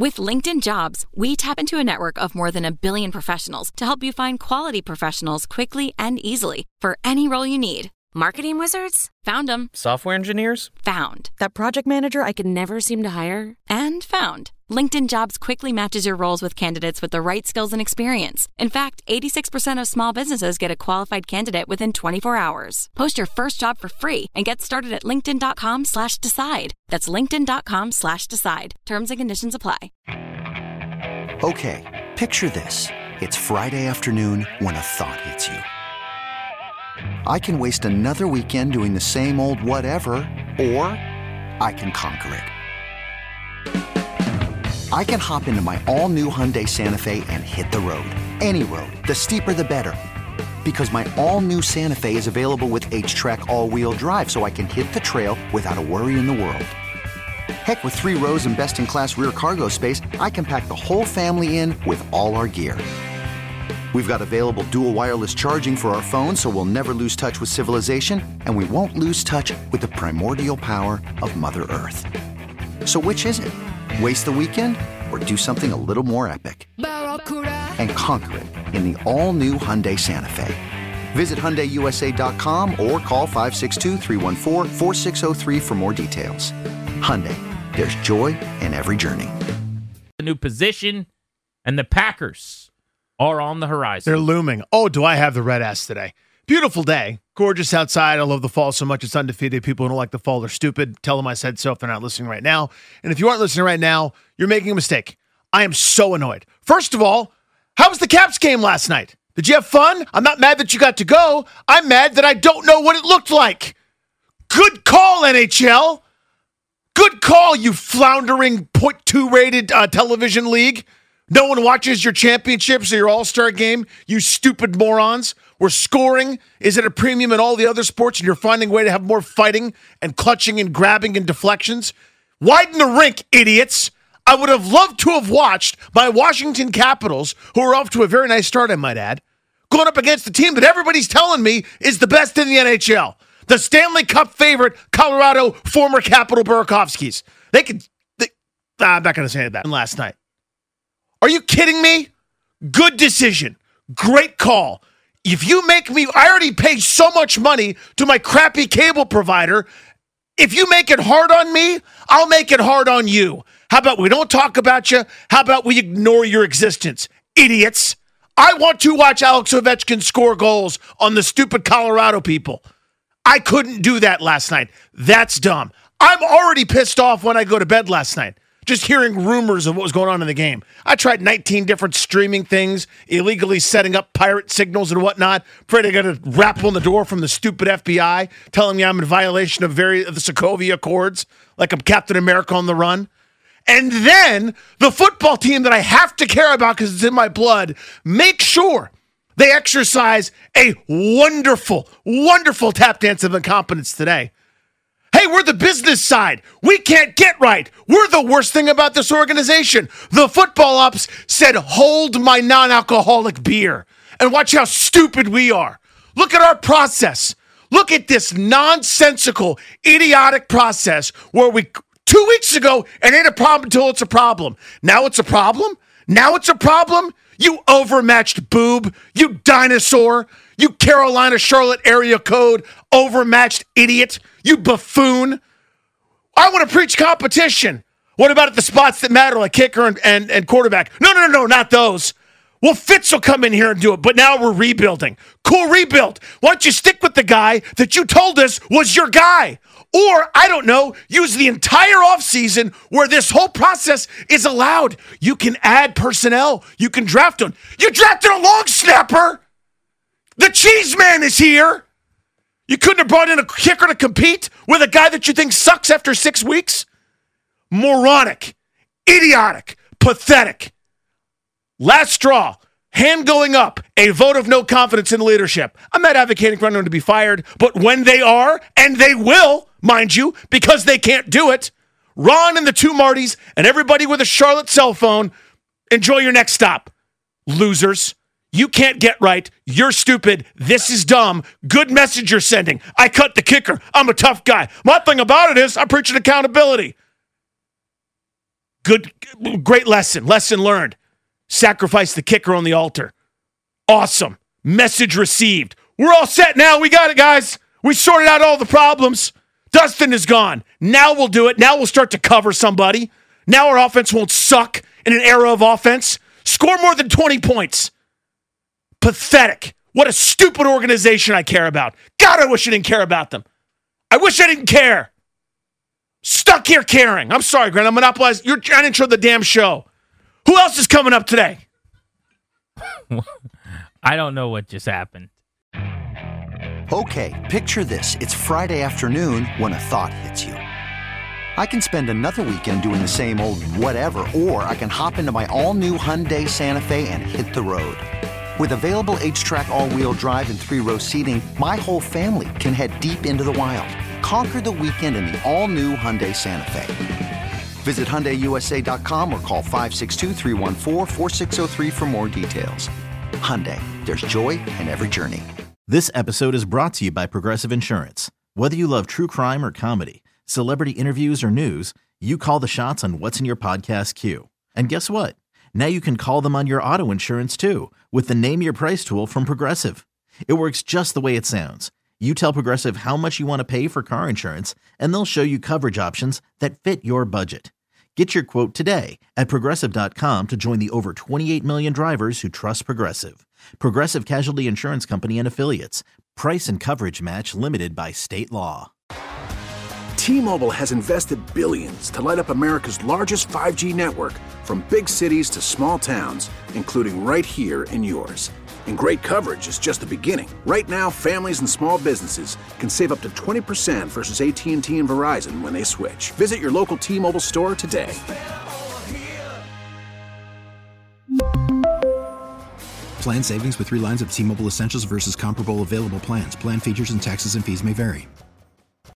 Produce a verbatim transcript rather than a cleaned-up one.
With LinkedIn Jobs, we tap into a network of more than a billion professionals to help you find quality professionals quickly and easily for any role you need. Marketing wizards? Found them. Software engineers? Found. That project manager I could never seem to hire? And found. LinkedIn Jobs quickly matches your roles with candidates with the right skills and experience. In fact, eighty-six percent of small businesses get a qualified candidate within twenty-four hours. Post your first job for free and get started at linkedin.com slash decide. That's linkedin.com slash decide. Terms and conditions apply. Okay, picture this. It's Friday afternoon when a thought hits you. I can waste another weekend doing the same old whatever, or I can conquer it. I can hop into my all-new Hyundai Santa Fe and hit the road. Any road. The steeper, the better. Because my all-new Santa Fe is available with H-Track all-wheel drive, so I can hit the trail without a worry in the world. Heck, with three rows and best-in-class rear cargo space, I can pack the whole family in with all our gear. We've got available dual wireless charging for our phones, so we'll never lose touch with civilization, and we won't lose touch with the primordial power of Mother Earth. So which is it? Waste the weekend or do something a little more epic? And conquer it in the all-new Hyundai Santa Fe. Visit Hyundai U S A dot com or call five six two, three one four, four six zero three for more details. Hyundai, there's joy in every journey. The new position, and the Packers are on the horizon. They're looming. Oh, do I have the red ass today. Beautiful day. Gorgeous outside. I love the fall so much. It's undefeated. People who don't like the fall are stupid. Tell them I said so if they're not listening right now. And if you aren't listening right now, you're making a mistake. I am so annoyed. First of all, how was the Caps game last night? Did you have fun? I'm not mad that you got to go. I'm mad that I don't know what it looked like. Good call, N H L. Good call, you floundering point two rated uh, television league. No one watches your championships or your all-star game, you stupid morons. Where scoring is at a premium in all the other sports, and you're finding a way to have more fighting and clutching and grabbing and deflections. Widen the rink, idiots. I would have loved to have watched my Washington Capitals, who are off to a very nice start, I might add, going up against the team that everybody's telling me is the best in the N H L. The Stanley Cup favorite, Colorado former Capital Burakovskis. They could... They, ah, I'm not going to say that last night. Are you kidding me? Good decision. Great call. If you make me, I already pay so much money to my crappy cable provider. If you make it hard on me, I'll make it hard on you. How about we don't talk about you? How about we ignore your existence? Idiots. I want to watch Alex Ovechkin score goals on the stupid Colorado people. I couldn't do that last night. That's dumb. I'm already pissed off when I go to bed last night. Just hearing rumors of what was going on in the game. I tried nineteen different streaming things, illegally setting up pirate signals and whatnot. Afraid I got a rap on the door from the stupid F B I telling me I'm in violation of, very, of the Sokovia Accords, like I'm Captain America on the run. And then the football team that I have to care about because it's in my blood, make sure they exercise a wonderful, wonderful tap dance of incompetence today. Hey, we're the business side. We can't get right. We're the worst thing about this organization. The football ops said, hold my non-alcoholic beer. And watch how stupid we are. Look at our process. Look at this nonsensical, idiotic process where we, two weeks ago, it ain't a problem until it's a problem. Now it's a problem? Now it's a problem? You overmatched boob. You dinosaur. You Carolina Charlotte area code overmatched idiot. You buffoon. I want to preach competition. What about at the spots that matter, like kicker and, and, and quarterback? No, no, no, no, not those. Well, Fitz will come in here and do it, but now we're rebuilding. Cool rebuild. Why don't you stick with the guy that you told us was your guy? Or, I don't know, use the entire offseason where this whole process is allowed. You can add personnel. You can draft them. You drafted a long snapper. The cheese man is here. You couldn't have brought in a kicker to compete with a guy that you think sucks after six weeks? Moronic, idiotic, pathetic. Last straw, hand going up, a vote of no confidence in leadership. I'm not advocating for anyone to be fired, but when they are, and they will, mind you, because they can't do it, Ron and the two Martys and everybody with a Charlotte cell phone, enjoy your next stop. Losers. You can't get right. You're stupid. This is dumb. Good message you're sending. I cut the kicker. I'm a tough guy. My thing about it is I'm preaching accountability. Good, great lesson. Lesson learned. Sacrifice the kicker on the altar. Awesome. Message received. We're all set now. We got it, guys. We sorted out all the problems. Dustin is gone. Now we'll do it. Now we'll start to cover somebody. Now our offense won't suck in an era of offense. Score more than twenty points. Pathetic. What a stupid organization I care about. God, I wish I didn't care about them. I wish I didn't care. Stuck here caring. I'm sorry, Grant. I'm monopolizing. You're trying to intro the damn show. Who else is coming up today? I don't know what just happened. Okay, picture this. It's Friday afternoon when a thought hits you. I can spend another weekend doing the same old whatever, or I can hop into my all-new Hyundai Santa Fe and hit the road. With available H-Track all-wheel drive and three-row seating, my whole family can head deep into the wild. Conquer the weekend in the all-new Hyundai Santa Fe. Visit Hyundai U S A dot com or call five six two, three one four, four six zero three for more details. Hyundai, there's joy in every journey. This episode is brought to you by Progressive Insurance. Whether you love true crime or comedy, celebrity interviews or news, you call the shots on what's in your podcast queue. And guess what? Now you can call them on your auto insurance too with the Name Your Price tool from Progressive. It works just the way it sounds. You tell Progressive how much you want to pay for car insurance, and they'll show you coverage options that fit your budget. Get your quote today at Progressive dot com to join the over twenty-eight million drivers who trust Progressive. Progressive Casualty Insurance Company and Affiliates. Price and coverage match limited by state law. T-Mobile has invested billions to light up America's largest five G network, from big cities to small towns, including right here in yours. And great coverage is just the beginning. Right now, families and small businesses can save up to twenty percent versus A T and T and Verizon when they switch. Visit your local T-Mobile store today. Plan savings with three lines of T-Mobile Essentials versus comparable available plans. Plan features and taxes and fees may vary.